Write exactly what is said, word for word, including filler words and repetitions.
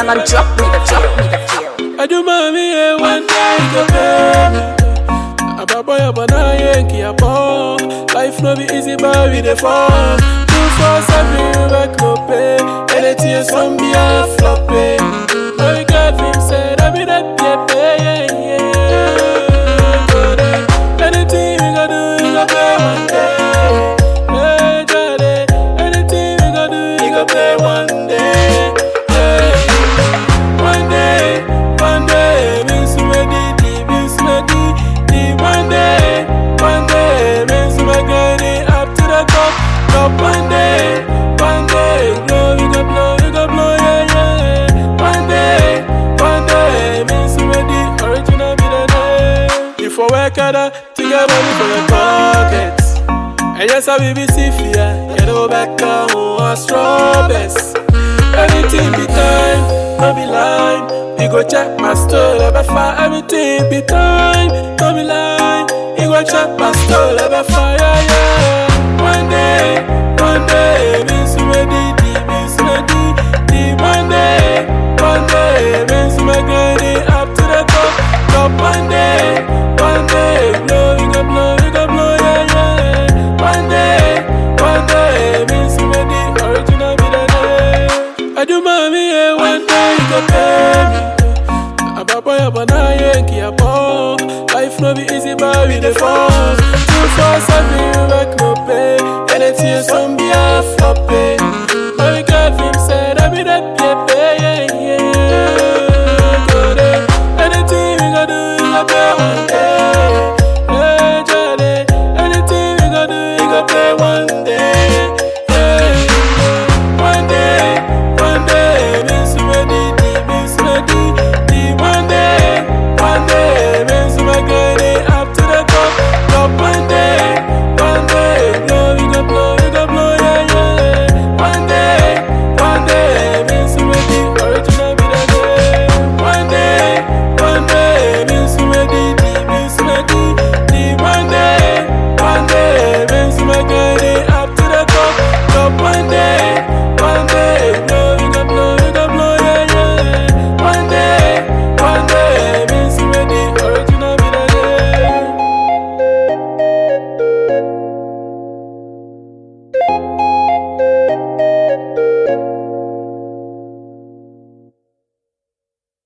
and then drop me the drop me the feel. I do mommy and one day you go pay me. Aba boy aba na yenki abo. Life no be easy but we dey fall. Two four seven back no pay. Anything some be a flop pay. Oh God him said I be that pay yeah yeah. Anything we go do we go pay one day. Hey Daddy, anything we go do we go pay one day. Hey, one day, one day, miss me di miss me di di one day, one day, miss me getting up to the top, top one day, one day, blow we go blow we go blow yeah yeah. One day, one day, miss me di original be the day. If I work harder to get money for your pockets. And yes, I will be Sophia. Get over back down, oh, strawberries. Anything be time, no be line. You go check my store, ever fire. Everything be time, no be line. You go check my store, ever fire, yeah. One day, one day, miss me di, miss me di, di. One day, one day, miss me getting up to the top, top. One day, one day, blow, you go blow, you go blow, yeah, yeah. One day, one day, miss me the original be the day. I do mommy and one day you go pay me. Aba boy aba na yenki abo. Life no be easy but we dey fall. Two four seven back no pay. Anything some be a flop.